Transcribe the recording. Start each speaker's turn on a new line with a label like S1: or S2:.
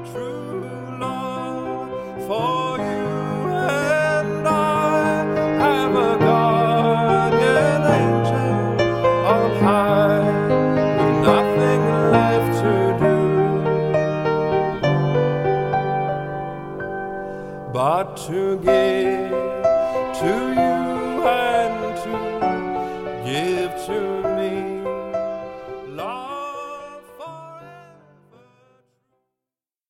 S1: true love for you and I have a guardian angel on high with nothing left to do but to give to you